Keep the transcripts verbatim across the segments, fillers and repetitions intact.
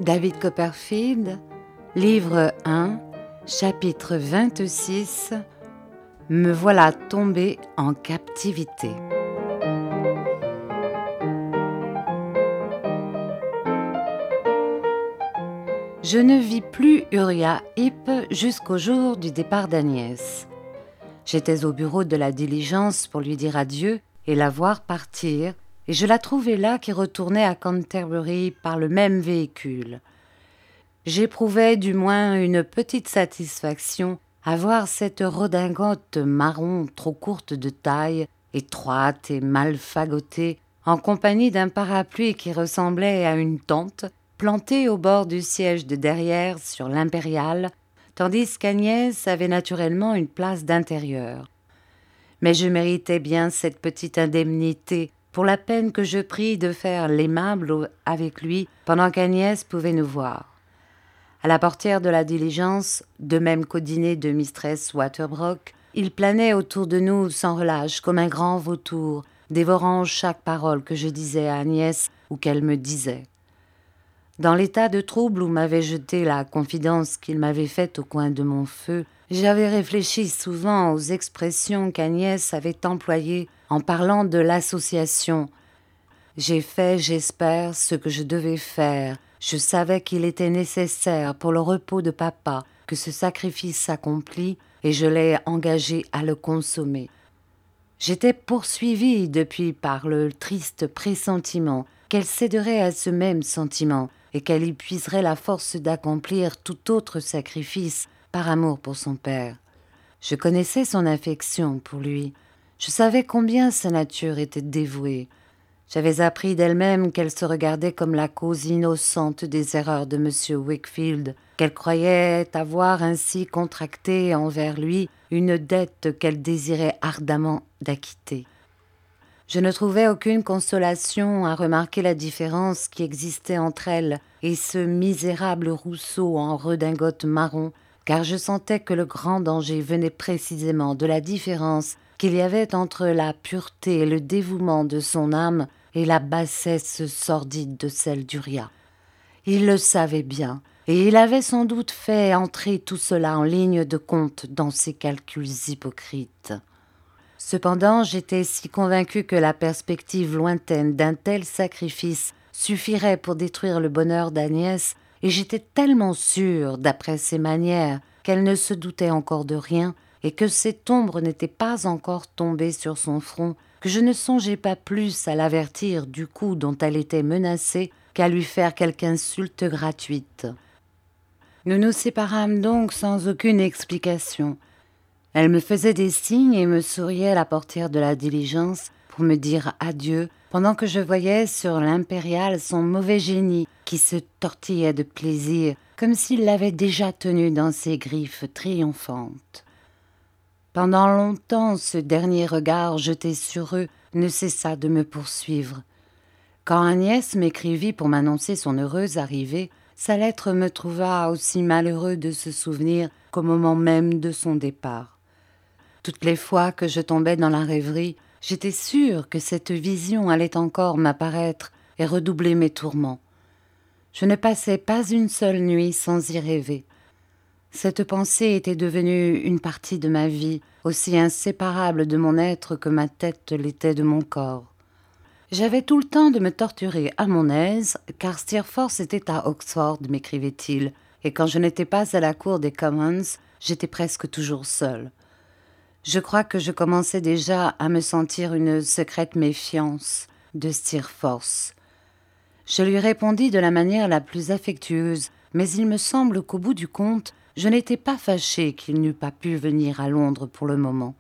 David Copperfield, livre un, chapitre vingt-six, Me voilà tombé en captivité. Je ne vis plus Uriah Heep jusqu'au jour du départ d'Agnès. J'étais au bureau de la diligence pour lui dire adieu et la voir partir, et je la trouvais là qui retournait à Canterbury par le même véhicule. J'éprouvais du moins une petite satisfaction à voir cette redingote marron trop courte de taille, étroite et mal fagotée, en compagnie d'un parapluie qui ressemblait à une tente, plantée au bord du siège de derrière sur l'impériale, tandis qu'Agnès avait naturellement une place d'intérieur. Mais je méritais bien cette petite indemnité pour la peine que je pris de faire l'aimable avec lui pendant qu'Agnès pouvait nous voir. À la portière de la diligence, de même qu'au dîner de mistress Waterbrook, il planait autour de nous sans relâche comme un grand vautour, dévorant chaque parole que je disais à Agnès ou qu'elle me disait. Dans l'état de trouble où m'avait jeté la confidence qu'il m'avait faite au coin de mon feu, j'avais réfléchi souvent aux expressions qu'Agnès avait employées en parlant de l'association. J'ai fait, j'espère, ce que je devais faire. Je savais qu'il était nécessaire pour le repos de papa que ce sacrifice s'accomplît et je l'ai engagé à le consommer. J'étais poursuivie depuis par le triste pressentiment qu'elle céderait à ce même sentiment et qu'elle y puiserait la force d'accomplir tout autre sacrifice par amour pour son père. Je connaissais son affection pour lui. Je savais combien sa nature était dévouée. J'avais appris d'elle-même qu'elle se regardait comme la cause innocente des erreurs de M. Wakefield, qu'elle croyait avoir ainsi contracté envers lui une dette qu'elle désirait ardemment d'acquitter. Je ne trouvais aucune consolation à remarquer la différence qui existait entre elle et ce misérable Rousseau en redingote marron, car je sentais que le grand danger venait précisément de la différence qu'il y avait entre la pureté et le dévouement de son âme et la bassesse sordide de celle d'Uriah. Il le savait bien, et il avait sans doute fait entrer tout cela en ligne de compte dans ses calculs hypocrites. Cependant, j'étais si convaincue que la perspective lointaine d'un tel sacrifice suffirait pour détruire le bonheur d'Agnès, et j'étais tellement sûre, d'après ses manières, qu'elle ne se doutait encore de rien, et que cette ombre n'était pas encore tombée sur son front, que je ne songeais pas plus à l'avertir du coup dont elle était menacée qu'à lui faire quelque insulte gratuite. Nous nous séparâmes donc sans aucune explication. Elle me faisait des signes et me souriait à la portière de la diligence pour me dire adieu, pendant que je voyais sur l'impériale son mauvais génie qui se tortillait de plaisir, comme s'il l'avait déjà tenu dans ses griffes triomphantes. Pendant longtemps, ce dernier regard jeté sur eux ne cessa de me poursuivre. Quand Agnès m'écrivit pour m'annoncer son heureuse arrivée, sa lettre me trouva aussi malheureux de se souvenir qu'au moment même de son départ. Toutes les fois que je tombais dans la rêverie, j'étais sûre que cette vision allait encore m'apparaître et redoubler mes tourments. Je ne passais pas une seule nuit sans y rêver. Cette pensée était devenue une partie de ma vie, aussi inséparable de mon être que ma tête l'était de mon corps. J'avais tout le temps de me torturer à mon aise, car Steerforth était à Oxford, m'écrivait-il, et quand je n'étais pas à la cour des Commons, j'étais presque toujours seule. Je crois que je commençais déjà à me sentir une secrète méfiance de Steerforth. Je lui répondis de la manière la plus affectueuse, mais il me semble qu'au bout du compte, je n'étais pas fâchée qu'il n'eût pas pu venir à Londres pour le moment.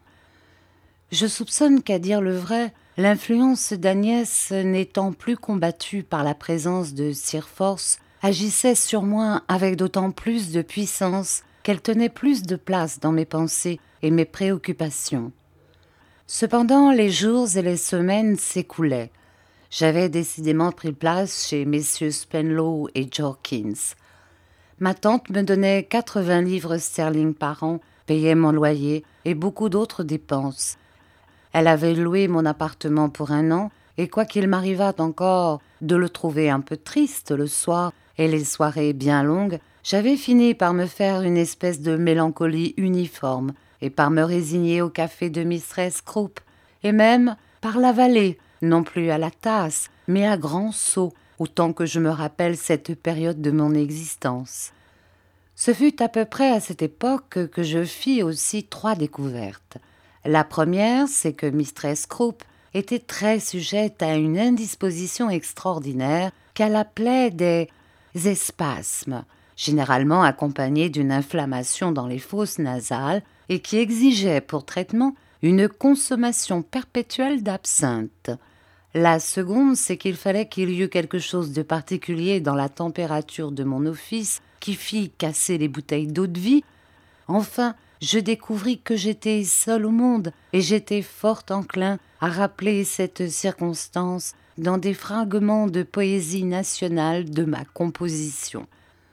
Je soupçonne qu'à dire le vrai, l'influence d'Agnès n'étant plus combattue par la présence de Steerforth, agissait sur moi avec d'autant plus de puissance qu'elle tenait plus de place dans mes pensées et mes préoccupations. Cependant, les jours et les semaines s'écoulaient. J'avais décidément pris place chez messieurs Spenlow et Jorkins. Ma tante me donnait quatre-vingts livres sterling par an, payait mon loyer et beaucoup d'autres dépenses. Elle avait loué mon appartement pour un an, et quoiqu'il m'arrivât encore de le trouver un peu triste le soir, et les soirées bien longues, j'avais fini par me faire une espèce de mélancolie uniforme et par me résigner au café de mistress Croup, et même par l'avaler, non plus à la tasse, mais à grands seaux, autant que je me rappelle cette période de mon existence. Ce fut à peu près à cette époque que je fis aussi trois découvertes. La première, c'est que mistress Croup était très sujette à une indisposition extraordinaire qu'elle appelait des espasmes, généralement accompagnés d'une inflammation dans les fosses nasales et qui exigeait pour traitement une consommation perpétuelle d'absinthe. La seconde, c'est qu'il fallait qu'il y eût quelque chose de particulier dans la température de mon office qui fit casser les bouteilles d'eau-de-vie. Enfin, je découvris que j'étais seule au monde et j'étais fort enclin à rappeler cette circonstance dans des fragments de poésie nationale de ma composition.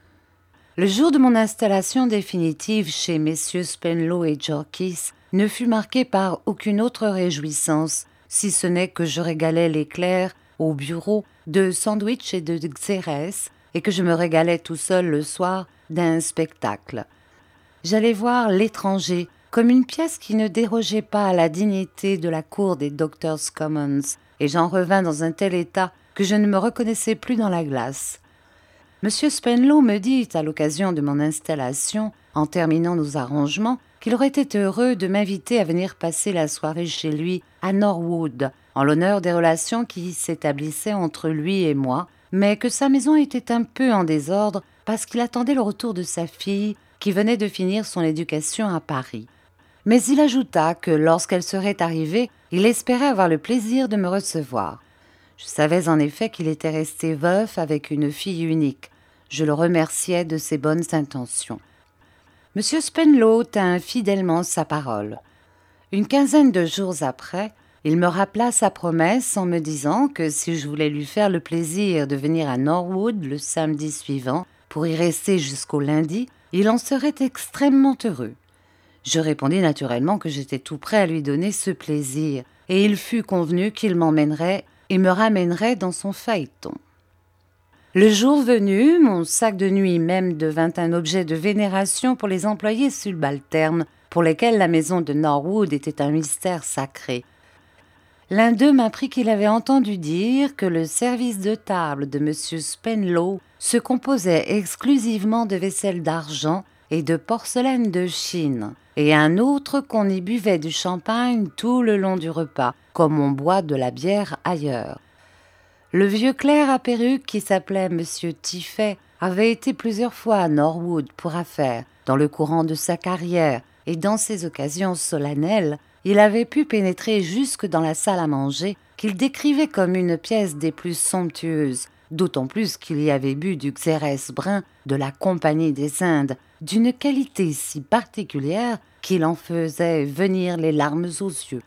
Le jour de mon installation définitive chez messieurs Spenlow et Jorkis ne fut marqué par aucune autre réjouissance, si ce n'est que je régalais les clercs au bureau de sandwich et de xérès et que je me régalais tout seul le soir d'un spectacle. J'allais voir L'étranger comme une pièce qui ne dérogeait pas à la dignité de la cour des Doctors' Commons, et j'en revins dans un tel état que je ne me reconnaissais plus dans la glace. Monsieur Spenlow me dit, à l'occasion de mon installation, en terminant nos arrangements, qu'il aurait été heureux de m'inviter à venir passer la soirée chez lui à Norwood, en l'honneur des relations qui s'établissaient entre lui et moi, mais que sa maison était un peu en désordre parce qu'il attendait le retour de sa fille qui venait de finir son éducation à Paris. Mais il ajouta que lorsqu'elle serait arrivée, il espérait avoir le plaisir de me recevoir. Je savais en effet qu'il était resté veuf avec une fille unique. Je le remerciais de ses bonnes intentions. Monsieur Spenlow tint fidèlement sa parole. Une quinzaine de jours après, il me rappela sa promesse en me disant que si je voulais lui faire le plaisir de venir à Norwood le samedi suivant pour y rester jusqu'au lundi, il en serait extrêmement heureux. Je répondis naturellement que j'étais tout prêt à lui donner ce plaisir, et il fut convenu qu'il m'emmènerait et me ramènerait dans son phaéton. Le jour venu, mon sac de nuit même devint un objet de vénération pour les employés subalternes, pour lesquels la maison de Norwood était un mystère sacré. L'un d'eux m'apprit qu'il avait entendu dire que le service de table de monsieur Spenlow se composait exclusivement de vaisselle d'argent et de porcelaine de Chine, et un autre qu'on y buvait du champagne tout le long du repas, comme on boit de la bière ailleurs. Le vieux clerc à perruque qui s'appelait monsieur Tiffet avait été plusieurs fois à Norwood pour affaires, dans le courant de sa carrière, et dans ces occasions solennelles, il avait pu pénétrer jusque dans la salle à manger, qu'il décrivait comme une pièce des plus somptueuses, d'autant plus qu'il y avait bu du xérès brun de la Compagnie des Indes, d'une qualité si particulière qu'il en faisait venir les larmes aux yeux.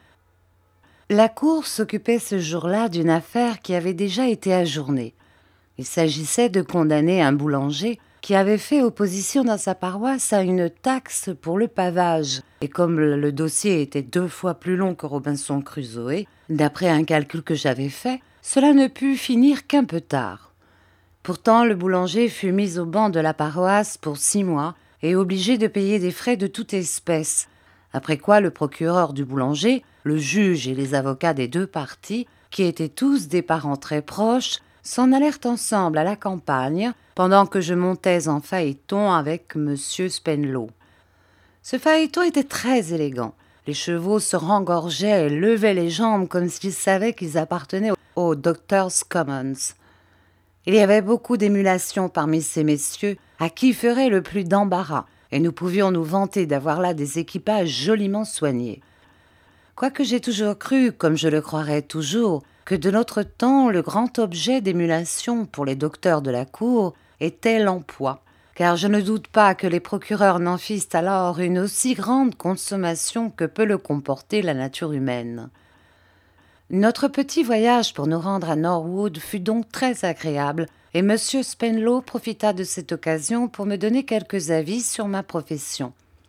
La cour s'occupait ce jour-là d'une affaire qui avait déjà été ajournée. Il s'agissait de condamner un boulanger qui avait fait opposition dans sa paroisse à une taxe pour le pavage, et comme le, le dossier était deux fois plus long que Robinson Crusoe, d'après un calcul que j'avais fait, cela ne put finir qu'un peu tard. Pourtant, le boulanger fut mis au ban de la paroisse pour six mois et obligé de payer des frais de toute espèce, après quoi le procureur du boulanger, le juge et les avocats des deux parties, qui étaient tous des parents très proches, s'en allèrent ensemble à la campagne, pendant que je montais en phaéton avec monsieur Spenlow. Ce phaéton était très élégant. Les chevaux se rengorgeaient et levaient les jambes comme s'ils savaient qu'ils appartenaient aux Doctors' Commons. Il y avait beaucoup d'émulation parmi ces messieurs, à qui ferait le plus d'embarras, et nous pouvions nous vanter d'avoir là des équipages joliment soignés. Quoique j'ai toujours cru, comme je le croirais toujours, que de notre temps le grand objet d'émulation pour les docteurs de la cour était l'emploi, car je ne doute pas que les procureurs n'en fissent alors une aussi grande consommation que peut le comporter la nature humaine. Notre petit voyage pour nous rendre à Norwood fut donc très agréable, et M. Spenlow profita de cette occasion pour me donner quelques avis sur ma profession.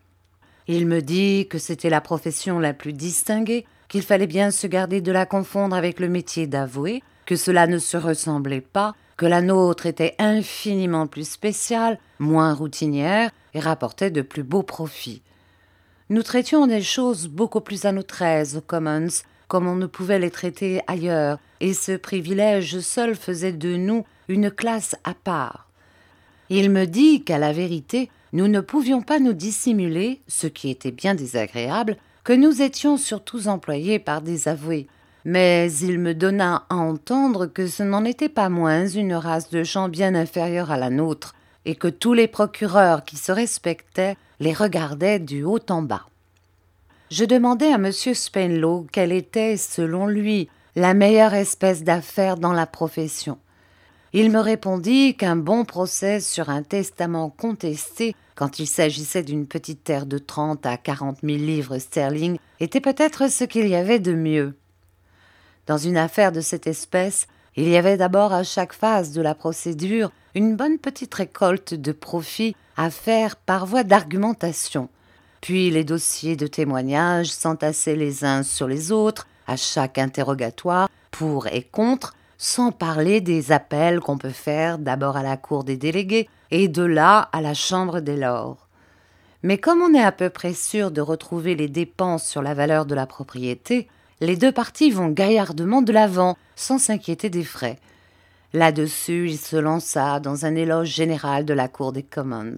Il me dit que c'était la profession la plus distinguée, qu'il fallait bien se garder de la confondre avec le métier d'avoué, que cela ne se ressemblait pas, que la nôtre était infiniment plus spéciale, moins routinière et rapportait de plus beaux profits. Nous traitions des choses beaucoup plus à notre aise aux Commons, comme on ne pouvait les traiter ailleurs, et ce privilège seul faisait de nous une classe à part. Il me dit qu'à la vérité, nous ne pouvions pas nous dissimuler, ce qui était bien désagréable, que nous étions surtout employés par des avoués. Mais il me donna à entendre que ce n'en était pas moins une race de gens bien inférieure à la nôtre, et que tous les procureurs qui se respectaient les regardaient du haut en bas. Je demandai à M. Spenlow quelle était, selon lui, la meilleure espèce d'affaire dans la profession. Il me répondit qu'un bon procès sur un testament contesté, quand il s'agissait d'une petite terre de trente à quarante mille livres sterling, était peut-être ce qu'il y avait de mieux. Dans une affaire de cette espèce, il y avait d'abord à chaque phase de la procédure une bonne petite récolte de profits à faire par voie d'argumentation. Puis les dossiers de témoignages s'entassaient les uns sur les autres, à chaque interrogatoire, pour et contre, sans parler des appels qu'on peut faire d'abord à la Cour des délégués et de là à la Chambre des lords. Mais comme on est à peu près sûr de retrouver les dépenses sur la valeur de la propriété, les deux parties vont gaillardement de l'avant, sans s'inquiéter des frais. Là-dessus, il se lança dans un éloge général de la Cour des Commons.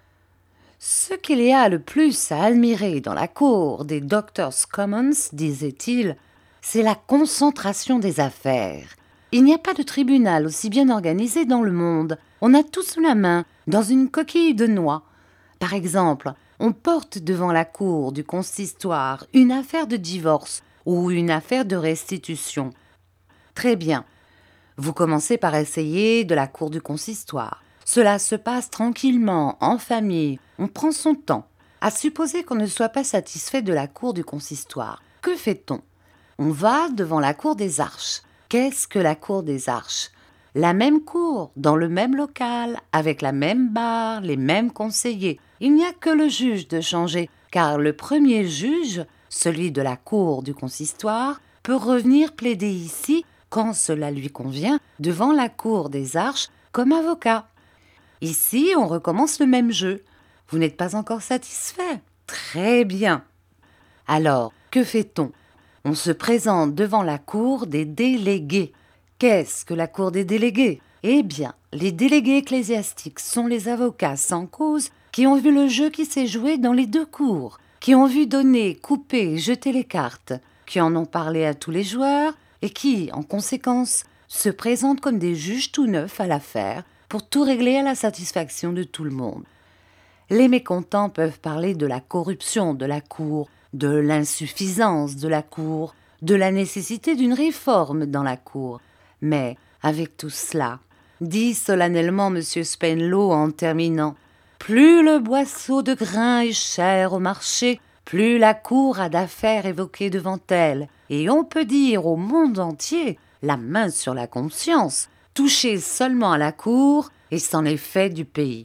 Ce qu'il y a le plus à admirer dans la Cour des Doctors' Commons, disait-il, c'est la concentration des affaires. Il n'y a pas de tribunal aussi bien organisé dans le monde. On a tout sous la main, dans une coquille de noix. Par exemple, on porte devant la Cour du consistoire une affaire de divorce ou une affaire de restitution. Très bien. Vous commencez par essayer de la Cour du consistoire. Cela se passe tranquillement, en famille, on prend son temps. À supposer qu'on ne soit pas satisfait de la Cour du consistoire, que fait-on? On va devant la Cour des Arches. Qu'est-ce que la Cour des Arches? La même cour, dans le même local, avec la même barre, les mêmes conseillers. Il n'y a que le juge de changer, car le premier juge, celui de la Cour du consistoire, peut revenir plaider ici, quand cela lui convient, devant la Cour des Arches, comme avocat. Ici, on recommence le même jeu. Vous n'êtes pas encore satisfait? Très bien. Alors, que fait-on? On se présente devant la Cour des délégués. Qu'est-ce que la Cour des délégués? Eh bien, les délégués ecclésiastiques sont les avocats sans cause qui ont vu le jeu qui s'est joué dans les deux cours, qui ont vu donner, couper, jeter les cartes, qui en ont parlé à tous les joueurs et qui, en conséquence, se présentent comme des juges tout neufs à l'affaire pour tout régler à la satisfaction de tout le monde. Les mécontents peuvent parler de la corruption de la Cour, de l'insuffisance de la Cour, de la nécessité d'une réforme dans la Cour. Mais, avec tout cela, dit solennellement M. Spenlow en terminant, plus le boisseau de grain est cher au marché, plus la Cour a d'affaires évoquées devant elle, et on peut dire au monde entier, la main sur la conscience, toucher seulement à la Cour, et c'en est fait du pays.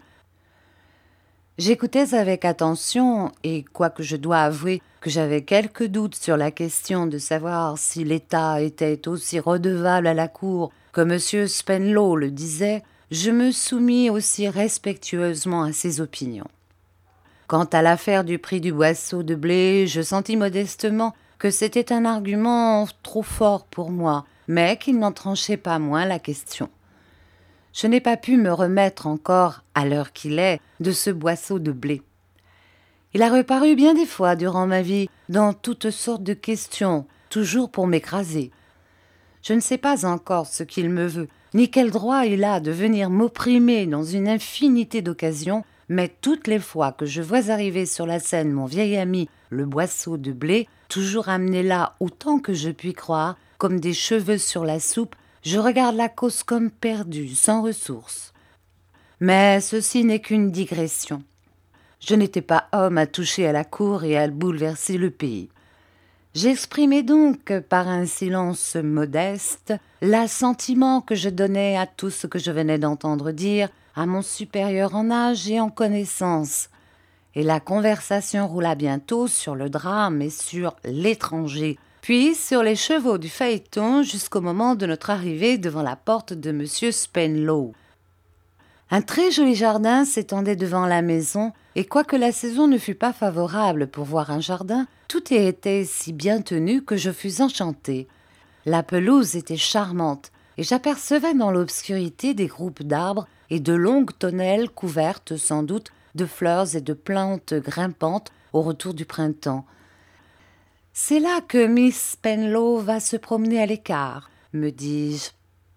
J'écoutais avec attention, et quoique je dois avouer que j'avais quelques doutes sur la question de savoir si l'État était aussi redevable à la Cour que M. Spenlow le disait, je me soumis aussi respectueusement à ses opinions. Quant à l'affaire du prix du boisseau de blé, je sentis modestement que c'était un argument trop fort pour moi, mais qu'il n'en tranchait pas moins la question. Je n'ai pas pu me remettre encore, à l'heure qu'il est, de ce boisseau de blé. Il a reparu bien des fois durant ma vie, dans toutes sortes de questions, toujours pour m'écraser. Je ne sais pas encore ce qu'il me veut, ni quel droit il a de venir m'opprimer dans une infinité d'occasions, mais toutes les fois que je vois arriver sur la scène mon vieil ami, le boisseau de blé, toujours amené là autant que je puis croire, comme des cheveux sur la soupe, je regarde la cause comme perdue, sans ressources. Mais ceci n'est qu'une digression. Je n'étais pas homme à toucher à la cour et à bouleverser le pays. J'exprimai donc, par un silence modeste, l'assentiment que je donnais à tout ce que je venais d'entendre dire à mon supérieur en âge et en connaissance. Et la conversation roula bientôt sur le drame et sur l'étranger, puis sur les chevaux du phaéton jusqu'au moment de notre arrivée devant la porte de monsieur Spenlow. Un très joli jardin s'étendait devant la maison, et quoique la saison ne fût pas favorable pour voir un jardin, tout y était si bien tenu que je fus enchantée. La pelouse était charmante, et j'apercevais dans l'obscurité des groupes d'arbres et de longues tonnelles couvertes sans doute de fleurs et de plantes grimpantes au retour du printemps. « C'est là que Miss Spenlow va se promener à l'écart, me dis-je.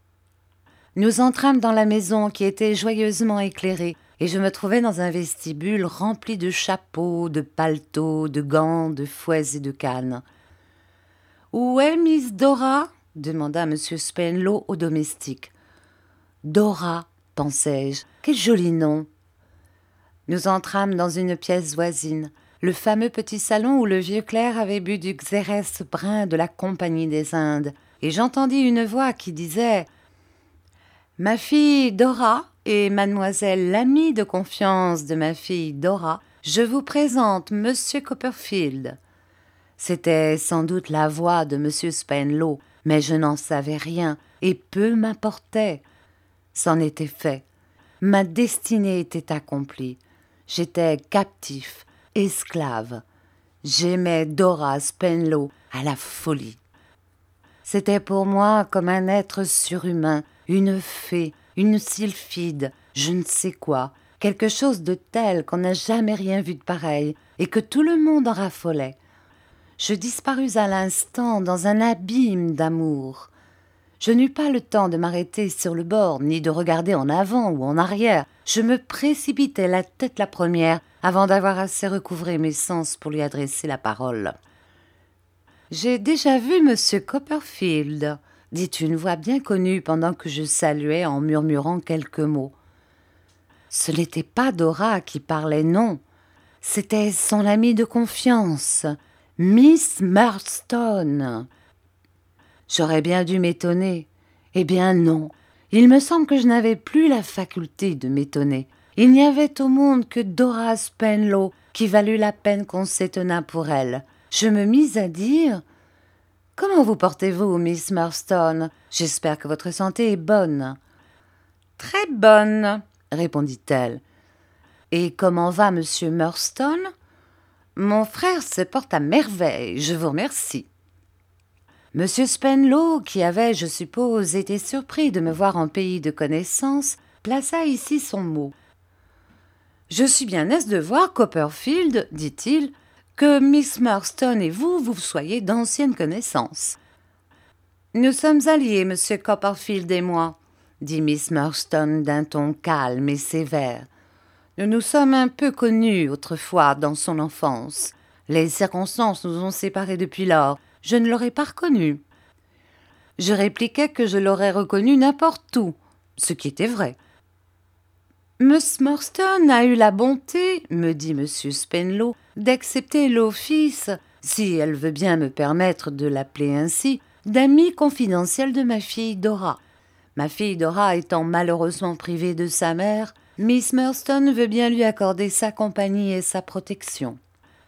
Nous entrâmes dans la maison qui était joyeusement éclairée, et je me trouvai dans un vestibule rempli de chapeaux, de paletots, de gants, de fouets et de cannes. « Où est Miss Dora ?» demanda M. Spenlow au domestique. « Dora, pensai-je, quel joli nom !» Nous entrâmes dans une pièce voisine, le fameux petit salon où le vieux clerc avait bu du xérès brun de la Compagnie des Indes, et j'entendis une voix qui disait « Ma fille Dora et mademoiselle l'amie de confiance de ma fille Dora, je vous présente Monsieur Copperfield. » C'était sans doute la voix de Monsieur Spenlow, mais je n'en savais rien, et peu m'importait. C'en était fait. Ma destinée était accomplie. J'étais captif, esclave. J'aimais Dora Spenlow à la folie. C'était pour moi comme un être surhumain, une fée, une sylphide, je ne sais quoi, quelque chose de tel qu'on n'a jamais rien vu de pareil, et que tout le monde en raffolait. Je disparus à l'instant dans un abîme d'amour. Je n'eus pas le temps de m'arrêter sur le bord, ni de regarder en avant ou en arrière. Je me précipitai la tête la première, avant d'avoir assez recouvré mes sens pour lui adresser la parole. « J'ai déjà vu Monsieur Copperfield », dit une voix bien connue pendant que je saluais en murmurant quelques mots. Ce n'était pas Dora qui parlait, non. C'était son amie de confiance, Miss Murdstone. J'aurais bien dû m'étonner. Eh bien non, il me semble que je n'avais plus la faculté de m'étonner. Il n'y avait au monde que Dora Spenlow qui valut la peine qu'on s'étonnât pour elle. Je me mis à dire « Comment vous portez-vous, Miss Murdstone ? J'espère que votre santé est bonne. »« Très bonne, » répondit-elle. « Et comment va Monsieur Murdstone ? » ?»« Mon frère se porte à merveille, je vous remercie. » Monsieur Spenlow, qui avait, je suppose, été surpris de me voir en pays de connaissance, plaça ici son mot. « Je suis bien aise de voir, Copperfield, dit-il, que Miss Murdstone et vous, vous soyez d'anciennes connaissances. »« Nous sommes alliés, Monsieur Copperfield et moi, » dit Miss Murdstone d'un ton calme et sévère. « Nous nous sommes un peu connus autrefois dans son enfance. Les circonstances nous ont séparés depuis lors. Je ne l'aurais pas reconnu. » Je répliquai que je l'aurais reconnu n'importe où, ce qui était vrai. « Miss Murdstone a eu la bonté, me dit Monsieur Spenlow, d'accepter l'office, si elle veut bien me permettre de l'appeler ainsi, d'amie confidentielle de ma fille Dora. Ma fille Dora étant malheureusement privée de sa mère, Miss Murdstone veut bien lui accorder sa compagnie et sa protection. »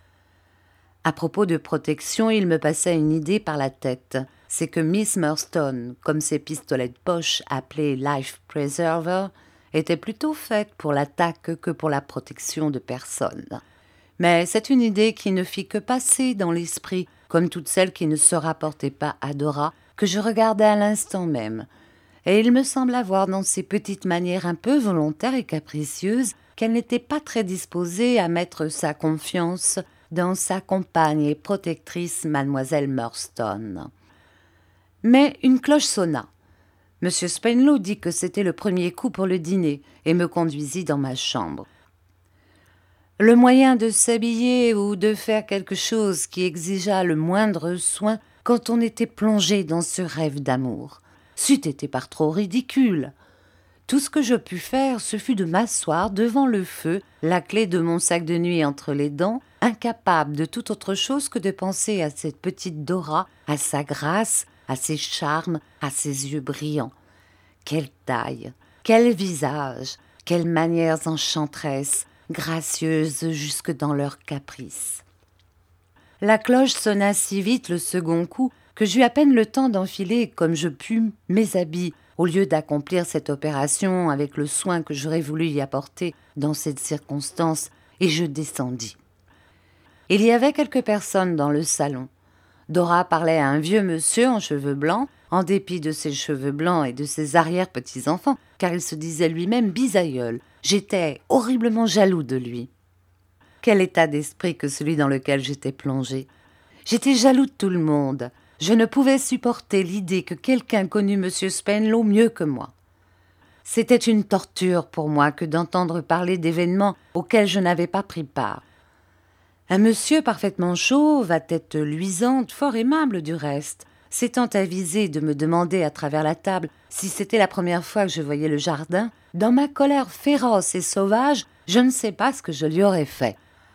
À propos de protection, il me passait une idée par la tête. C'est que Miss Murdstone, comme ses pistolets de poche appelés Life Preserver, était plutôt faite pour l'attaque que pour la protection de personne. Mais c'est une idée qui ne fit que passer dans l'esprit, comme toutes celles qui ne se rapportaient pas à Dora, que je regardais à l'instant même. Et il me sembla voir dans ses petites manières un peu volontaires et capricieuses qu'elle n'était pas très disposée à mettre sa confiance dans sa compagne et protectrice mademoiselle Murdstone. Mais une cloche sonna. Monsieur Spenlow dit que c'était le premier coup pour le dîner et me conduisit dans ma chambre. Le moyen de s'habiller ou de faire quelque chose qui exigeât le moindre soin quand on était plongé dans ce rêve d'amour. C'eût été par trop ridicule. Tout ce que je pus faire, ce fut de m'asseoir devant le feu, la clé de mon sac de nuit entre les dents, incapable de toute autre chose que de penser à cette petite Dora, à sa grâce, à ses charmes, à ses yeux brillants. Quelle taille, quel visage, quelles manières enchanteresses, gracieuses jusque dans leurs caprices. La cloche sonna si vite le second coup que j'eus à peine le temps d'enfiler comme je pus mes habits, au lieu d'accomplir cette opération avec le soin que j'aurais voulu y apporter dans cette circonstance, et je descendis. Il y avait quelques personnes dans le salon. Dora parlait à un vieux monsieur en cheveux blancs, en dépit de ses cheveux blancs et de ses arrière-petits-enfants, car il se disait lui-même bisaïeul. J'étais horriblement jaloux de lui. Quel état d'esprit que celui dans lequel j'étais plongée. J'étais jaloux de tout le monde. Je ne pouvais supporter l'idée que quelqu'un connût M. Spenlow mieux que moi. C'était une torture pour moi que d'entendre parler d'événements auxquels je n'avais pas pris part. Un monsieur parfaitement chauve, à tête luisante, fort aimable du reste, s'étant avisé de me demander à travers la table si c'était la première fois que je voyais le jardin, dans ma colère féroce et sauvage, je ne sais pas ce que je lui aurais fait.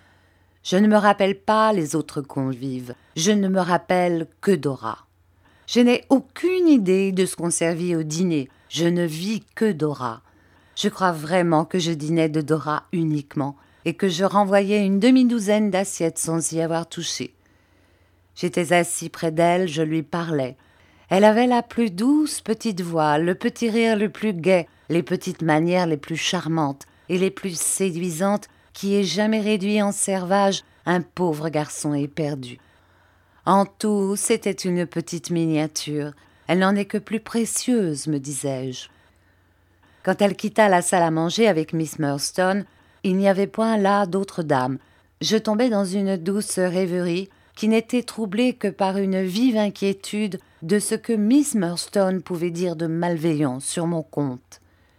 Je ne me rappelle pas les autres convives, je ne me rappelle que Dora. Je n'ai aucune idée de ce qu'on servit au dîner, je ne vis que Dora. Je crois vraiment que je dînais de Dora uniquement, et que je renvoyais une demi-douzaine d'assiettes sans y avoir touché. J'étais assis près d'elle, je lui parlais. Elle avait la plus douce petite voix, le petit rire le plus gai, les petites manières les plus charmantes et les plus séduisantes qui ait jamais réduit en servage un pauvre garçon éperdu. En tout, c'était une petite miniature. Elle n'en est que plus précieuse, me disais-je. Quand elle quitta la salle à manger avec Miss Murdstone, il n'y avait point là d'autres dames. Je tombais dans une douce rêverie qui n'était troublée que par une vive inquiétude de ce que Miss Murdstone pouvait dire de malveillant sur mon compte.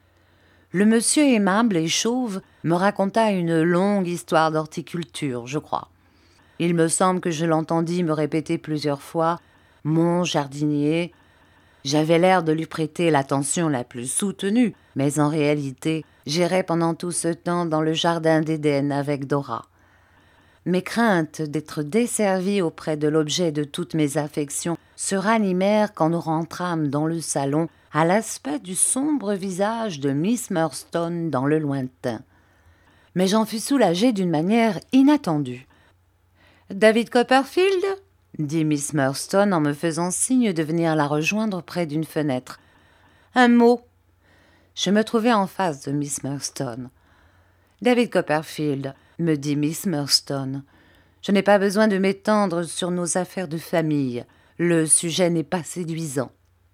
Le monsieur aimable et chauve me raconta une longue histoire d'horticulture, je crois. Il me semble que je l'entendis me répéter plusieurs fois « mon jardinier ». J'avais l'air de lui prêter l'attention la plus soutenue, mais en réalité, j'errais pendant tout ce temps dans le jardin d'Éden avec Dora. Mes craintes d'être desservie auprès de l'objet de toutes mes affections se ranimèrent quand nous rentrâmes dans le salon à l'aspect du sombre visage de Miss Murdstone dans le lointain. Mais j'en fus soulagée d'une manière inattendue. « David Copperfield ?» dit Miss Murdstone en me faisant signe de venir la rejoindre près d'une fenêtre. « Un mot !» Je me trouvais en face de Miss Murdstone. « David Copperfield !» me dit Miss Murdstone. « Je n'ai pas besoin de m'étendre sur nos affaires de famille. Le sujet n'est pas séduisant. »«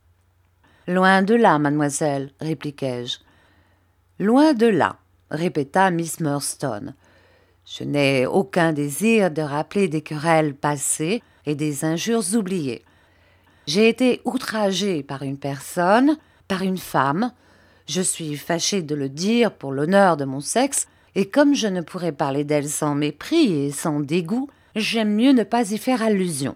Loin de là, mademoiselle, » répliquai-je. « Loin de là, » répéta Miss Murdstone. « Je n'ai aucun désir de rappeler des querelles passées et des injures oubliées. J'ai été outragée par une personne, par une femme. Je suis fâchée de le dire pour l'honneur de mon sexe, et comme je ne pourrais parler d'elle sans mépris et sans dégoût, j'aime mieux ne pas y faire allusion.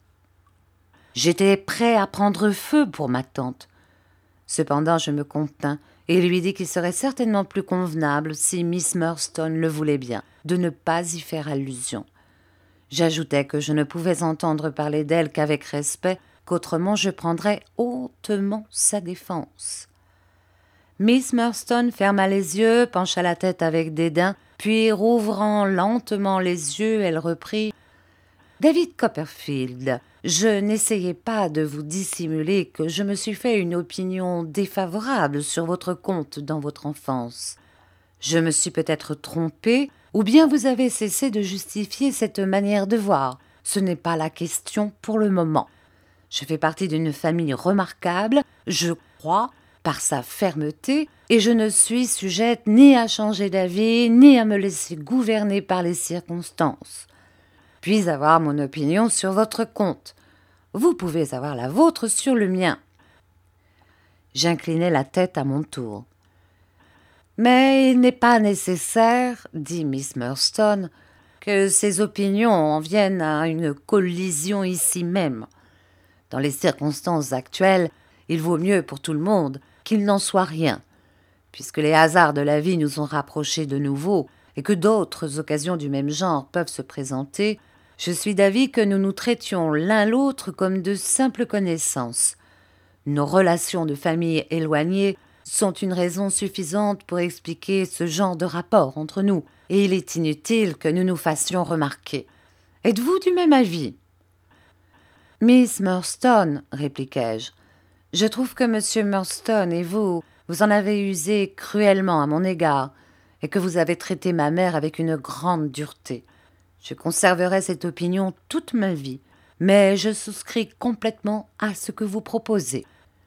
J'étais prêt à prendre feu pour ma tante. Cependant, je me contins et lui dis qu'il serait certainement plus convenable, si Miss Murdstone le voulait bien, de ne pas y faire allusion. J'ajoutai que je ne pouvais entendre parler d'elle qu'avec respect, qu'autrement je prendrais hautement sa défense. Miss Murdstone ferma les yeux, pencha la tête avec dédain, puis, rouvrant lentement les yeux, elle reprit « David Copperfield, je n'essayais pas de vous dissimuler que je me suis fait une opinion défavorable sur votre compte dans votre enfance. Je me suis peut-être trompée, ou bien vous avez cessé de justifier cette manière de voir. Ce n'est pas la question pour le moment. Je fais partie d'une famille remarquable, je crois, par sa fermeté, et je ne suis sujette ni à changer d'avis, ni à me laisser gouverner par les circonstances. Puis avoir mon opinion sur votre compte. Vous pouvez avoir la vôtre sur le mien. » J'inclinai la tête à mon tour. « Mais il n'est pas nécessaire, dit Miss Murdstone, que ces opinions en viennent à une collision ici même. Dans les circonstances actuelles, il vaut mieux pour tout le monde qu'il n'en soit rien, puisque les hasards de la vie nous ont rapprochés de nouveau et que d'autres occasions du même genre peuvent se présenter. Je suis d'avis que nous nous traitions l'un l'autre comme de simples connaissances. Nos relations de famille éloignées sont une raison suffisante pour expliquer ce genre de rapport entre nous, et il est inutile que nous nous fassions remarquer. Êtes-vous du même avis ?» « Miss Murdstone, répliquai-je, je trouve que Monsieur Murdstone et vous, vous en avez usé cruellement à mon égard, et que vous avez traité ma mère avec une grande dureté. Je conserverai cette opinion toute ma vie, mais je souscris complètement à ce que vous proposez. »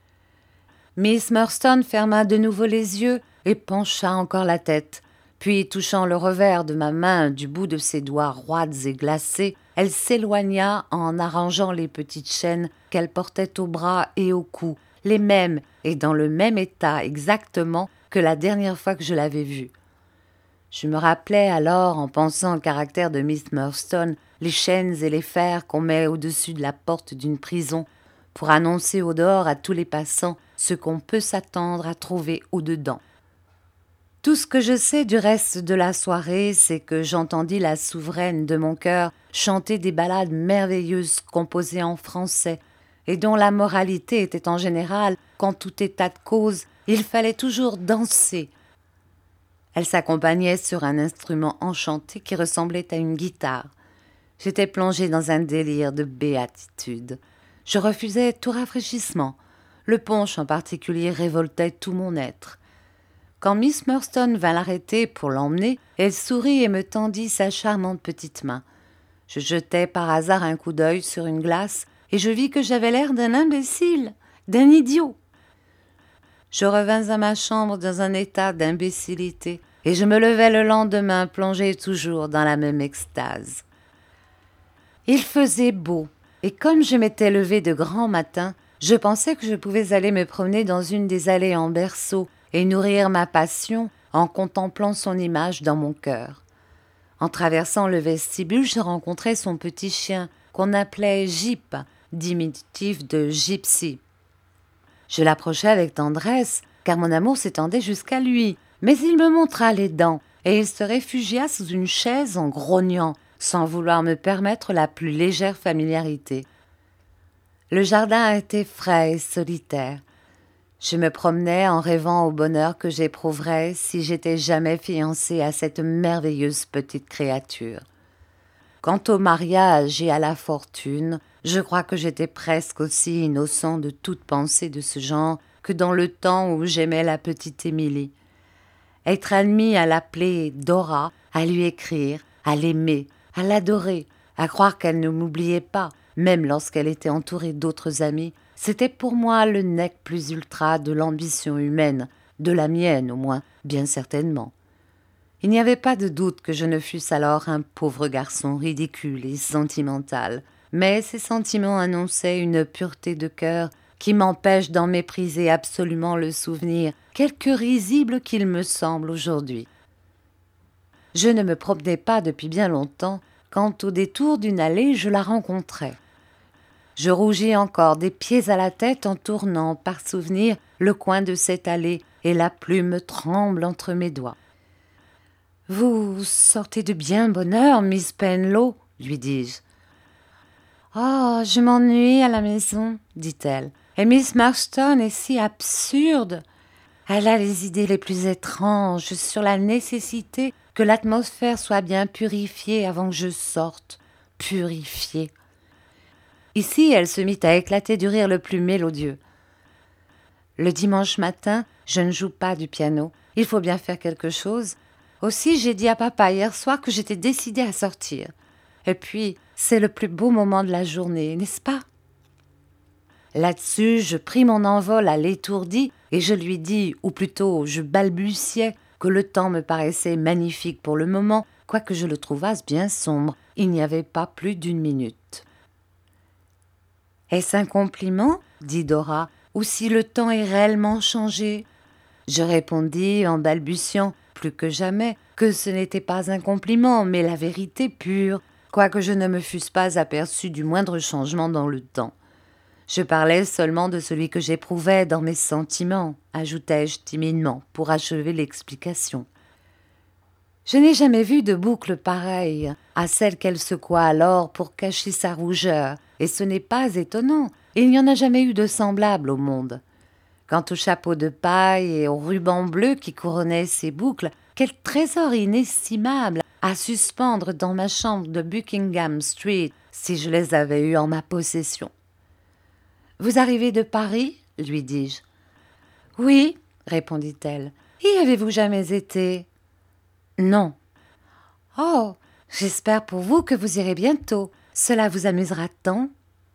Miss Murdstone ferma de nouveau les yeux et pencha encore la tête. Puis, touchant le revers de ma main du bout de ses doigts roides et glacés, elle s'éloigna en arrangeant les petites chaînes qu'elle portait au bras et au cou, les mêmes et dans le même état exactement que la dernière fois que je l'avais vue. Je me rappelais alors, en pensant au caractère de Miss Murdstone, les chaînes et les fers qu'on met au-dessus de la porte d'une prison pour annoncer au dehors à tous les passants ce qu'on peut s'attendre à trouver au-dedans. Tout ce que je sais du reste de la soirée, c'est que j'entendis la souveraine de mon cœur chanter des ballades merveilleuses composées en français et dont la moralité était en général qu'en tout état de cause, il fallait toujours danser. Elle s'accompagnait sur un instrument enchanté qui ressemblait à une guitare. J'étais plongé dans un délire de béatitude. Je refusais tout rafraîchissement. Le punch en particulier révoltait tout mon être. Quand Miss Murdstone vint l'arrêter pour l'emmener, elle sourit et me tendit sa charmante petite main. Je jetai par hasard un coup d'œil sur une glace et je vis que j'avais l'air d'un imbécile, d'un idiot. Je revins à ma chambre dans un état d'imbécilité et je me levai le lendemain plongé toujours dans la même extase. Il faisait beau et comme je m'étais levé de grand matin, je pensais que je pouvais aller me promener dans une des allées en berceau et nourrir ma passion en contemplant son image dans mon cœur. En traversant le vestibule, je rencontrai son petit chien qu'on appelait Gyp, diminutif de Gypsy. Je l'approchai avec tendresse, car mon amour s'étendait jusqu'à lui, mais il me montra les dents, et il se réfugia sous une chaise en grognant, sans vouloir me permettre la plus légère familiarité. Le jardin était frais et solitaire. Je me promenais en rêvant au bonheur que j'éprouverais si j'étais jamais fiancée à cette merveilleuse petite créature. Quant au mariage et à la fortune, je crois que j'étais presque aussi innocent de toute pensée de ce genre que dans le temps où j'aimais la petite Émilie. Être admis à l'appeler Dora, à lui écrire, à l'aimer, à l'adorer, à croire qu'elle ne m'oubliait pas, même lorsqu'elle était entourée d'autres amis, c'était pour moi le nec plus ultra de l'ambition humaine, de la mienne au moins, bien certainement. Il n'y avait pas de doute que je ne fusse alors un pauvre garçon ridicule et sentimental, mais ces sentiments annonçaient une pureté de cœur qui m'empêche d'en mépriser absolument le souvenir, quelque risible qu'il me semble aujourd'hui. Je ne me promenais pas depuis bien longtemps, quand au détour d'une allée je la rencontrai. Je rougis encore des pieds à la tête en tournant, par souvenir, le coin de cette allée, et la plume tremble entre mes doigts. « Vous sortez de bien bonne heure, Miss Penlow, lui dis-je. « Oh, je m'ennuie à la maison, dit-elle, et Miss Murdstone est si absurde. Elle a les idées les plus étranges sur la nécessité que l'atmosphère soit bien purifiée avant que je sorte. Purifiée. » Ici, elle se mit à éclater du rire le plus mélodieux. Le dimanche matin, je ne joue pas du piano. Il faut bien faire quelque chose. Aussi, j'ai dit à papa hier soir que j'étais décidée à sortir. Et puis, c'est le plus beau moment de la journée, n'est-ce pas? Là-dessus, je pris mon envol à l'étourdi et je lui dis, ou plutôt je balbutiais, que le temps me paraissait magnifique pour le moment, quoique je le trouvasse bien sombre. Il n'y avait pas plus d'une minute. « Est-ce un compliment, dit Dora, ou si le temps est réellement changé ?» Je répondis en balbutiant, plus que jamais, que ce n'était pas un compliment, mais la vérité pure, quoique je ne me fusse pas aperçu du moindre changement dans le temps. Je parlais seulement de celui que j'éprouvais dans mes sentiments, ajoutai-je timidement, pour achever l'explication. Je n'ai jamais vu de boucle pareille à celle qu'elle secoua alors pour cacher sa rougeur, et ce n'est pas étonnant, il n'y en a jamais eu de semblable au monde. Quant au chapeau de paille et au ruban bleu qui couronnait ses boucles, quel trésor inestimable à suspendre dans ma chambre de Buckingham Street si je les avais eus en ma possession. « Vous arrivez de Paris ?» lui dis-je. « Oui, » répondit-elle. « Y avez-vous jamais été ?»« Non. »« Oh, j'espère pour vous que vous irez bientôt. Cela vous amusera tant ?»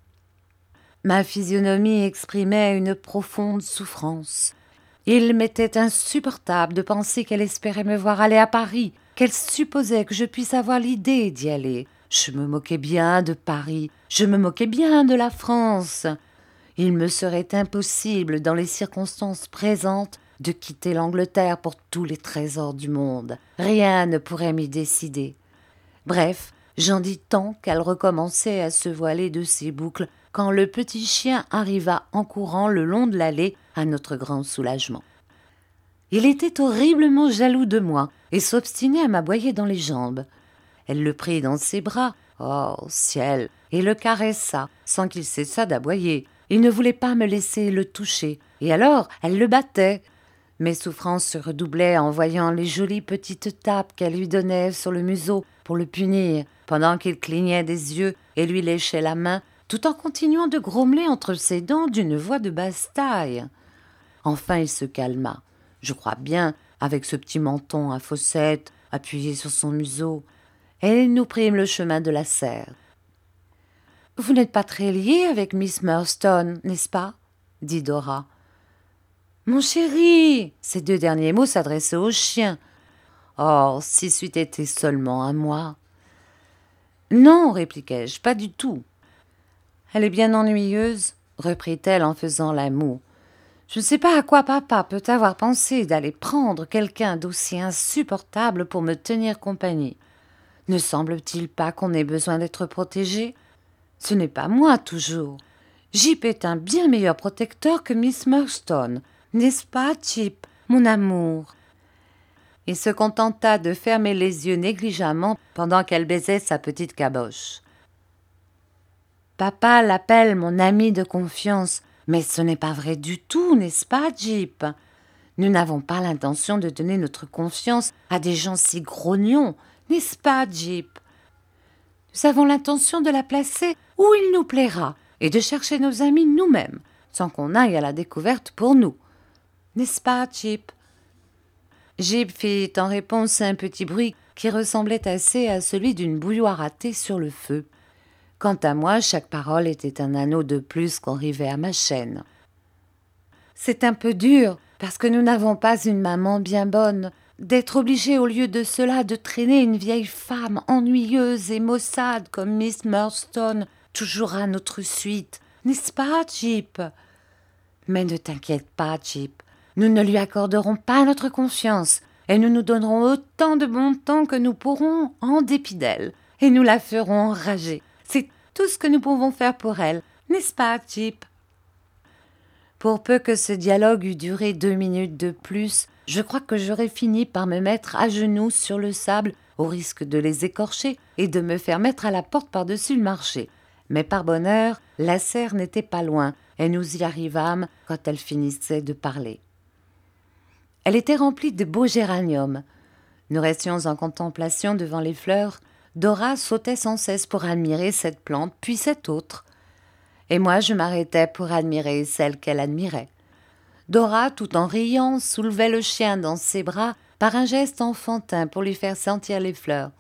Ma physionomie exprimait une profonde souffrance. Il m'était insupportable de penser qu'elle espérait me voir aller à Paris, qu'elle supposait que je puisse avoir l'idée d'y aller. Je me moquais bien de Paris, je me moquais bien de la France. Il me serait impossible, dans les circonstances présentes, de quitter l'Angleterre pour tous les trésors du monde. Rien ne pourrait m'y décider. Bref, j'en dis tant qu'elle recommençait à se voiler de ses boucles quand le petit chien arriva en courant le long de l'allée à notre grand soulagement. Il était horriblement jaloux de moi et s'obstinait à m'aboyer dans les jambes. Elle le prit dans ses bras, oh ciel, et le caressa sans qu'il cessât d'aboyer. Il ne voulait pas me laisser le toucher, et alors elle le battait. Mes souffrances se redoublaient en voyant les jolies petites tapes qu'elle lui donnait sur le museau pour le punir, pendant qu'il clignait des yeux et lui léchait la main, tout en continuant de grommeler entre ses dents d'une voix de basse-taille. Enfin il se calma, je crois bien, avec ce petit menton à fossette appuyé sur son museau, et nous prîmes le chemin de la serre. « Vous n'êtes pas très lié avec Miss Murdstone, n'est-ce pas ?» dit Dora. « Mon chéri !» Ces deux derniers mots s'adressaient au chien. « Oh, si c'eût été seulement à moi !»« Non, répliquai-je, pas du tout. »« Elle est bien ennuyeuse, » reprit-elle en faisant la moue. « Je ne sais pas à quoi papa peut avoir pensé d'aller prendre quelqu'un d'aussi insupportable pour me tenir compagnie. Ne semble-t-il pas qu'on ait besoin d'être protégé ? Ce n'est pas moi, toujours. Jip est un bien meilleur protecteur que Miss Murdstone, n'est-ce pas, Jip, mon amour ?» Il se contenta de fermer les yeux négligemment pendant qu'elle baisait sa petite caboche. « Papa l'appelle mon ami de confiance, mais ce n'est pas vrai du tout, n'est-ce pas, Jip ? Nous n'avons pas l'intention de donner notre confiance à des gens si grognons, n'est-ce pas, Jip ? Nous avons l'intention de la placer où il nous plaira et de chercher nos amis nous-mêmes, sans qu'on aille à la découverte pour nous. N'est-ce pas, Jip ? » Jip fit en réponse un petit bruit qui ressemblait assez à celui d'une bouilloire à thé sur le feu. Quant à moi, chaque parole était un anneau de plus qu'on rivait à ma chaîne. « C'est un peu dur, parce que nous n'avons pas une maman bien bonne, d'être obligés au lieu de cela de traîner une vieille femme ennuyeuse et maussade comme Miss Murdstone toujours à notre suite, n'est-ce pas, Jip ? Mais ne t'inquiète pas, Jip, nous ne lui accorderons pas notre confiance et nous nous donnerons autant de bon temps que nous pourrons en dépit d'elle et nous la ferons enrager. C'est tout ce que nous pouvons faire pour elle, n'est-ce pas, Jip ? Pour peu que ce dialogue eût duré deux minutes de plus, je crois que j'aurais fini par me mettre à genoux sur le sable au risque de les écorcher et de me faire mettre à la porte par-dessus le marché. Mais par bonheur, la serre n'était pas loin et nous y arrivâmes quand elle finissait de parler. Elle était remplie de beaux géraniums. Nous restions en contemplation devant les fleurs. Dora sautait sans cesse pour admirer cette plante puis cette autre. Et moi je m'arrêtais pour admirer celle qu'elle admirait. Dora, tout en riant, soulevait le chien dans ses bras par un geste enfantin pour lui faire sentir les fleurs.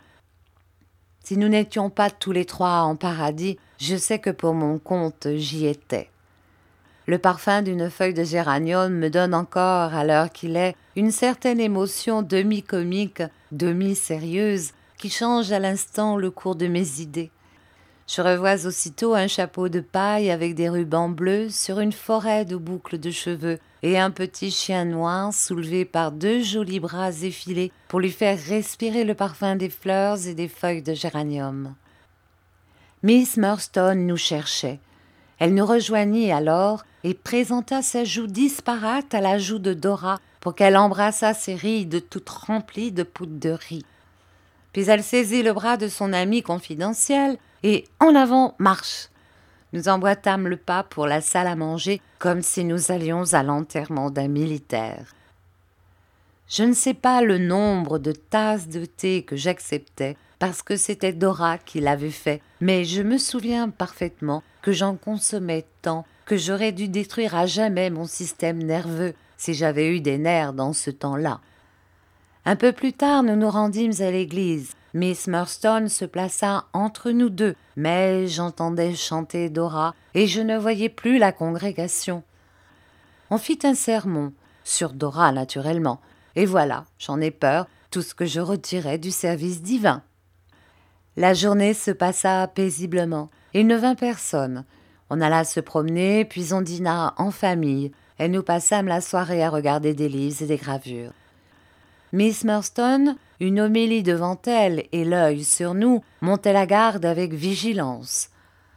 Si nous n'étions pas tous les trois en paradis, je sais que pour mon compte j'y étais. Le parfum d'une feuille de géranium me donne encore, à l'heure qu'il est, une certaine émotion demi-comique, demi-sérieuse, qui change à l'instant le cours de mes idées. Je revois aussitôt un chapeau de paille avec des rubans bleus sur une forêt de boucles de cheveux et un petit chien noir soulevé par deux jolis bras effilés pour lui faire respirer le parfum des fleurs et des feuilles de géranium. Miss Murdstone nous cherchait. Elle nous rejoignit alors et présenta sa joue disparate à la joue de Dora pour qu'elle embrassât ses rides toutes remplies de poudre de riz. Puis elle saisit le bras de son amie confidentielle et en avant, marche. Nous emboîtâmes le pas pour la salle à manger comme si nous allions à l'enterrement d'un militaire. Je ne sais pas le nombre de tasses de thé que j'acceptais, parce que c'était Dora qui l'avait fait, mais je me souviens parfaitement que j'en consommais tant que j'aurais dû détruire à jamais mon système nerveux si j'avais eu des nerfs dans ce temps-là. Un peu plus tard, nous nous rendîmes à l'église. Miss Murdstone se plaça entre nous deux, mais j'entendais chanter Dora et je ne voyais plus la congrégation. On fit un sermon, sur Dora naturellement, et voilà, j'en ai peur, tout ce que je retirais du service divin. La journée se passa paisiblement. Il ne vint personne. On alla se promener, puis on dîna en famille, et nous passâmes la soirée à regarder des livres et des gravures. Miss Murdstone, une homélie devant elle et l'œil sur nous, montait la garde avec vigilance.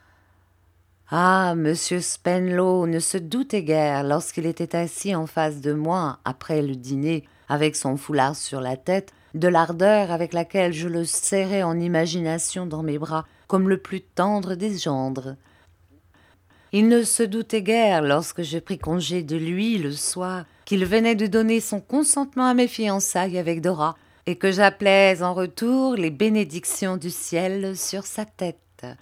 Ah, monsieur Spenlow ne se doutait guère, lorsqu'il était assis en face de moi, après le dîner, avec son foulard sur la tête, de l'ardeur avec laquelle je le serrais en imagination dans mes bras, comme le plus tendre des gendres. Il ne se doutait guère, lorsque je pris congé de lui le soir, qu'il venait de donner son consentement à mes fiançailles avec Dora, et que j'appelais en retour les bénédictions du ciel sur sa tête.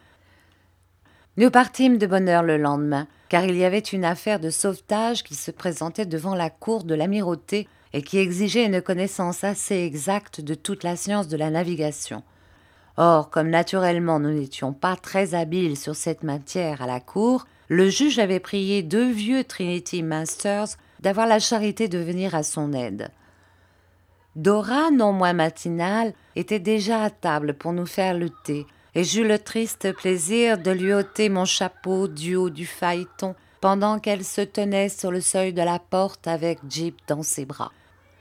Nous partîmes de bonne heure le lendemain, car il y avait une affaire de sauvetage qui se présentait devant la cour de l'amirauté et qui exigeait une connaissance assez exacte de toute la science de la navigation. Or, comme naturellement nous n'étions pas très habiles sur cette matière à la cour, le juge avait prié deux vieux Trinity Masters d'avoir la charité de venir à son aide. Dora, non moins matinale, était déjà à table pour nous faire le thé, et j'eus le triste plaisir de lui ôter mon chapeau du haut du phaéton pendant qu'elle se tenait sur le seuil de la porte avec Jip dans ses bras.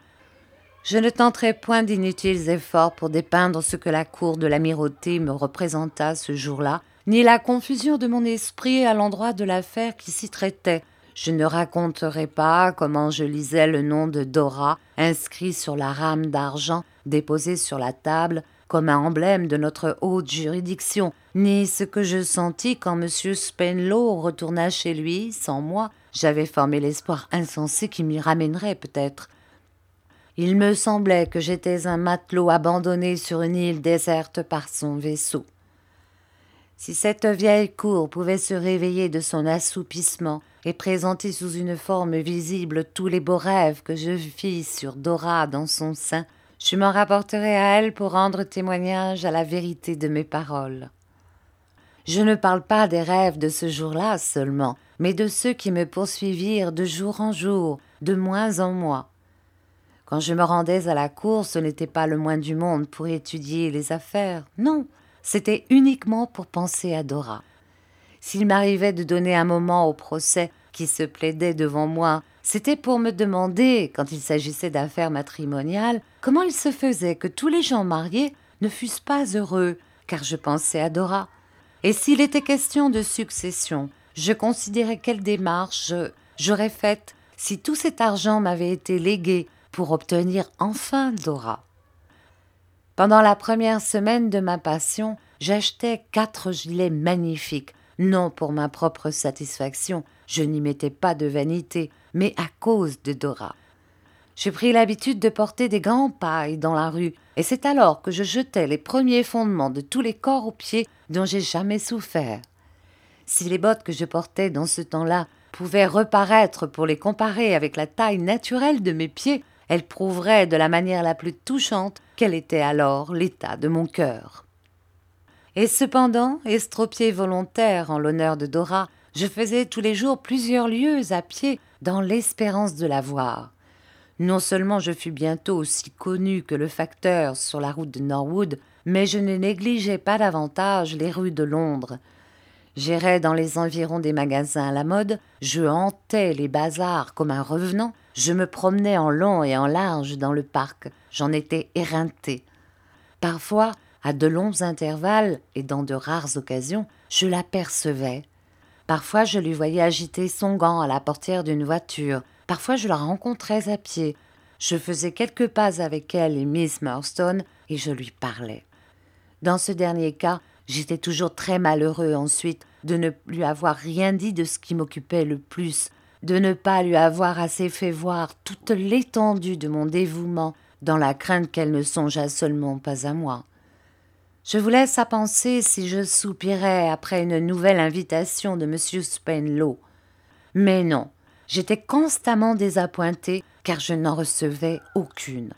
Je ne tenterai point d'inutiles efforts pour dépeindre ce que la cour de l'amirauté me représenta ce jour-là, ni la confusion de mon esprit à l'endroit de l'affaire qui s'y traitait. Je ne raconterai pas comment je lisais le nom de Dora inscrit sur la rame d'argent déposée sur la table comme un emblème de notre haute juridiction, ni ce que je sentis quand M. Spenlow retourna chez lui sans moi. J'avais formé l'espoir insensé qui m'y ramènerait peut-être. Il me semblait que j'étais un matelot abandonné sur une île déserte par son vaisseau. Si cette vieille cour pouvait se réveiller de son assoupissement et présenter sous une forme visible tous les beaux rêves que je fis sur Dora dans son sein, je m'en rapporterais à elle pour rendre témoignage à la vérité de mes paroles. Je ne parle pas des rêves de ce jour-là seulement, mais de ceux qui me poursuivirent de jour en jour, de mois en mois. Quand je me rendais à la cour, ce n'était pas le moins du monde pour étudier les affaires, non, c'était uniquement pour penser à Dora. S'il m'arrivait de donner un moment au procès qui se plaidait devant moi, c'était pour me demander, quand il s'agissait d'affaires matrimoniales, comment il se faisait que tous les gens mariés ne fussent pas heureux, car je pensais à Dora. Et s'il était question de succession, je considérais quelle démarche j'aurais faite si tout cet argent m'avait été légué pour obtenir enfin Dora. Pendant la première semaine de ma passion, j'achetais quatre gilets magnifiques, non pour ma propre satisfaction, je n'y mettais pas de vanité, mais à cause de Dora. J'ai pris l'habitude de porter des gants paille dans la rue, et c'est alors que je jetais les premiers fondements de tous les corps aux pieds dont j'ai jamais souffert. Si les bottes que je portais dans ce temps-là pouvaient reparaître pour les comparer avec la taille naturelle de mes pieds, elles prouveraient de la manière la plus touchante quel était alors l'état de mon cœur. Et cependant, estropié volontaire en l'honneur de Dora, je faisais tous les jours plusieurs lieues à pied dans l'espérance de la voir. Non seulement je fus bientôt aussi connu que le facteur sur la route de Norwood, mais je ne négligeais pas davantage les rues de Londres. J'errais dans les environs des magasins à la mode, je hantais les bazars comme un revenant, je me promenais en long et en large dans le parc, j'en étais éreinté. Parfois, à de longs intervalles et dans de rares occasions, je l'apercevais. Parfois, je lui voyais agiter son gant à la portière d'une voiture. Parfois, je la rencontrais à pied. Je faisais quelques pas avec elle et Miss Murdstone et je lui parlais. Dans ce dernier cas, j'étais toujours très malheureux ensuite de ne lui avoir rien dit de ce qui m'occupait le plus, de ne pas lui avoir assez fait voir toute l'étendue de mon dévouement, dans la crainte qu'elle ne songeât seulement pas à moi. Je vous laisse à penser si je soupirais après une nouvelle invitation de M. Spenlow. Mais non, j'étais constamment désappointée, car je n'en recevais aucune.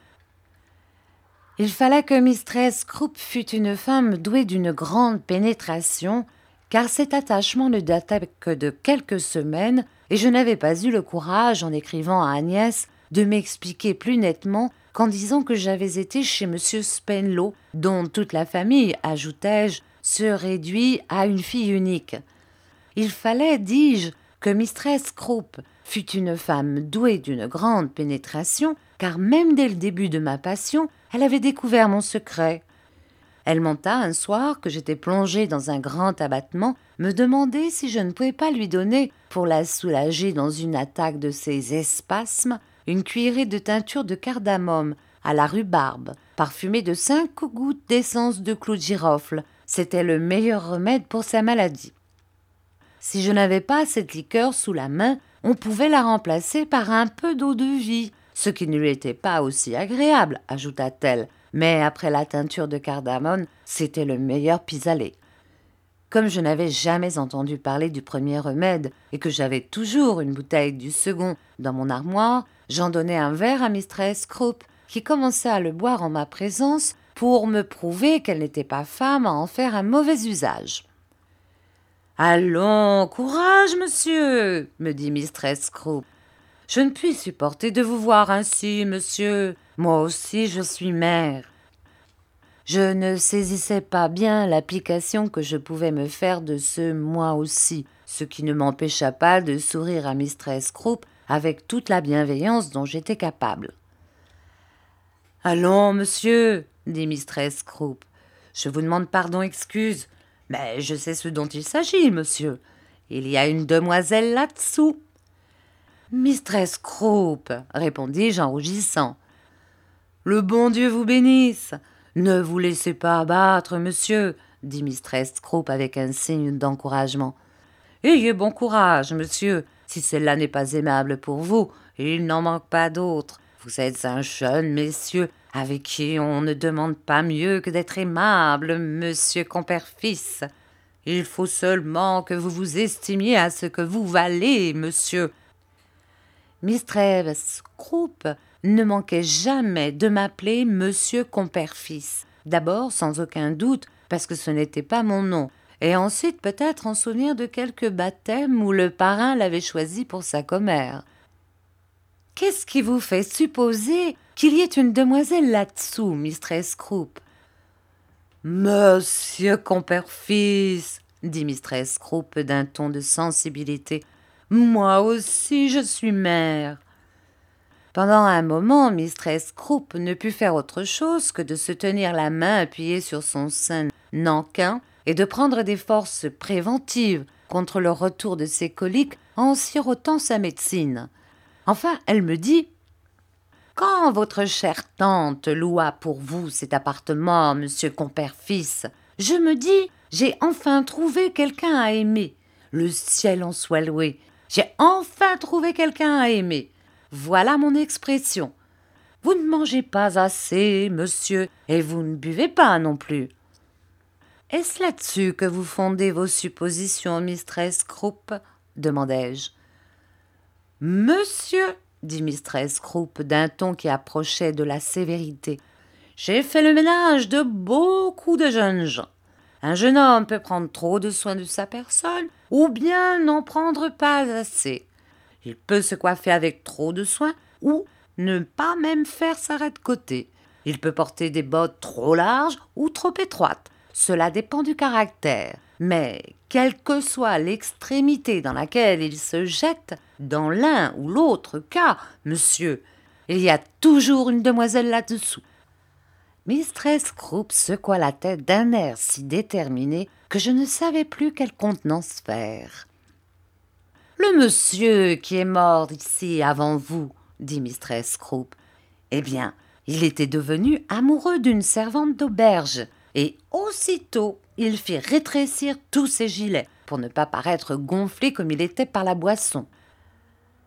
Il fallait que mistress Croup fût une femme douée d'une grande pénétration, car cet attachement ne datait que de quelques semaines, et je n'avais pas eu le courage, en écrivant à Agnès, de m'expliquer plus nettement qu'en disant que j'avais été chez M. Spenlow, dont toute la famille, ajoutai-je, se réduit à une fille unique. Il fallait, dis-je, que mistress Croup fût une femme douée d'une grande pénétration, car même dès le début de ma passion, elle avait découvert mon secret. Elle monta un soir, que j'étais plongée dans un grand abattement, me demander si je ne pouvais pas lui donner, pour la soulager dans une attaque de ses espasmes, une cuillerée de teinture de cardamome à la rhubarbe, parfumée de cinq gouttes d'essence de clou de girofle. C'était le meilleur remède pour sa maladie. Si je n'avais pas cette liqueur sous la main, on pouvait la remplacer par un peu d'eau de vie, ce qui ne lui était pas aussi agréable, ajouta-t-elle, mais après la teinture de cardamome, c'était le meilleur pis-aller. Comme je n'avais jamais entendu parler du premier remède et que j'avais toujours une bouteille du second dans mon armoire, j'en donnai un verre à mistress Croup, qui commença à le boire en ma présence pour me prouver qu'elle n'était pas femme à en faire un mauvais usage. « Allons, courage, monsieur !» me dit mistress Croup. « Je ne puis supporter de vous voir ainsi, monsieur. Moi aussi, je suis mère. » Je ne saisissais pas bien l'application que je pouvais me faire de ce « moi aussi », ce qui ne m'empêcha pas de sourire à mistress Croup avec toute la bienveillance dont j'étais capable. « Allons, monsieur, dit mistress Croup, je vous demande pardon, excuse, mais je sais ce dont il s'agit, monsieur. Il y a une demoiselle là-dessous. »« Mistress Croup, répondis-je en rougissant. »« Le bon Dieu vous bénisse. Ne vous laissez pas abattre, monsieur, dit mistress Croup avec un signe d'encouragement. Ayez bon courage, monsieur. Si celle-là n'est pas aimable pour vous, il n'en manque pas d'autres. Vous êtes un jeune messieurs avec qui on ne demande pas mieux que d'être aimable, monsieur compère-fils. Il faut seulement que vous vous estimiez à ce que vous valez, monsieur. » Mistress Croup ne manquait jamais de m'appeler monsieur compère-fils. D'abord, sans aucun doute, parce que ce n'était pas mon nom, et ensuite peut-être en souvenir de quelque baptême où le parrain l'avait choisi pour sa commère. « Qu'est-ce qui vous fait supposer qu'il y ait une demoiselle là-dessous, mistress Croup ?»« Monsieur compère-fils, dit mistress Croup d'un ton de sensibilité, moi aussi je suis mère. » Pendant un moment, mistress Croup ne put faire autre chose que de se tenir la main appuyée sur son sein nankin et de prendre des forces préventives contre le retour de ses coliques en sirotant sa médecine. Enfin, elle me dit « Quand votre chère tante loua pour vous cet appartement, monsieur compère-fils, je me dis, j'ai enfin trouvé quelqu'un à aimer. Le ciel en soit loué. J'ai enfin trouvé quelqu'un à aimer. Voilà mon expression. Vous ne mangez pas assez, monsieur, et vous ne buvez pas non plus. » « Est-ce là-dessus que vous fondez vos suppositions, mistress Croup ?» demandai-je. « Monsieur, dit mistress Croup d'un ton qui approchait de la sévérité, j'ai fait le ménage de beaucoup de jeunes gens. Un jeune homme peut prendre trop de soin de sa personne ou bien n'en prendre pas assez. Il peut se coiffer avec trop de soin ou ne pas même faire sa raie de côté. Il peut porter des bottes trop larges ou trop étroites. Cela dépend du caractère. Mais, quelle que soit l'extrémité dans laquelle il se jette, dans l'un ou l'autre cas, monsieur, il y a toujours une demoiselle là-dessous. » Mistress Croup secoua la tête d'un air si déterminé que je ne savais plus quelle contenance faire. « Le monsieur qui est mort ici avant vous, dit mistress Croup, eh bien, il était devenu amoureux d'une servante d'auberge, et aussitôt il fit rétrécir tous ses gilets pour ne pas paraître gonflé comme il était par la boisson.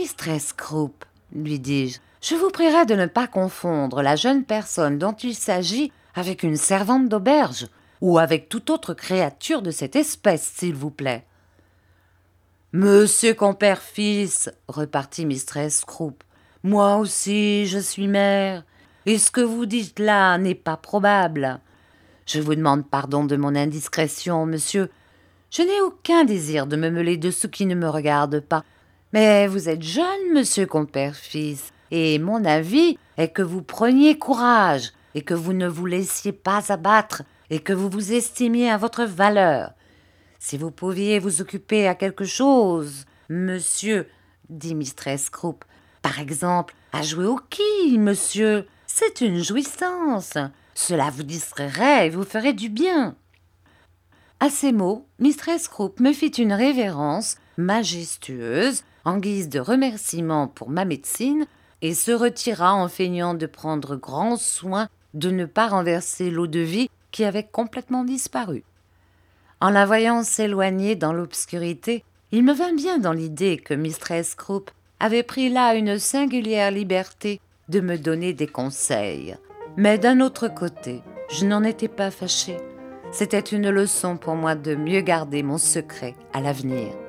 Mistress Croup, lui dis-je, je vous prierai de ne pas confondre la jeune personne dont il s'agit avec une servante d'auberge ou avec toute autre créature de cette espèce, s'il vous plaît. Monsieur compère-fils, repartit Mistress Croup, moi aussi je suis mère, et ce que vous dites là n'est pas probable. Je vous demande pardon de mon indiscrétion, monsieur. Je n'ai aucun désir de me mêler de ce qui ne me regarde pas. Mais vous êtes jeune, monsieur compère-fils, et mon avis est que vous preniez courage, et que vous ne vous laissiez pas abattre, et que vous vous estimiez à votre valeur. Si vous pouviez vous occuper à quelque chose, monsieur, dit Mistress Croup, par exemple, à jouer au quilles, monsieur, c'est une jouissance. Cela vous distrairait et vous ferait du bien. À ces mots, Mistress Croup me fit une révérence majestueuse en guise de remerciement pour ma médecine et se retira en feignant de prendre grand soin de ne pas renverser l'eau-de-vie qui avait complètement disparu. En la voyant s'éloigner dans l'obscurité, il me vint bien dans l'idée que Mistress Croup avait pris là une singulière liberté de me donner des conseils. Mais d'un autre côté, je n'en étais pas fâchée. C'était une leçon pour moi de mieux garder mon secret à l'avenir.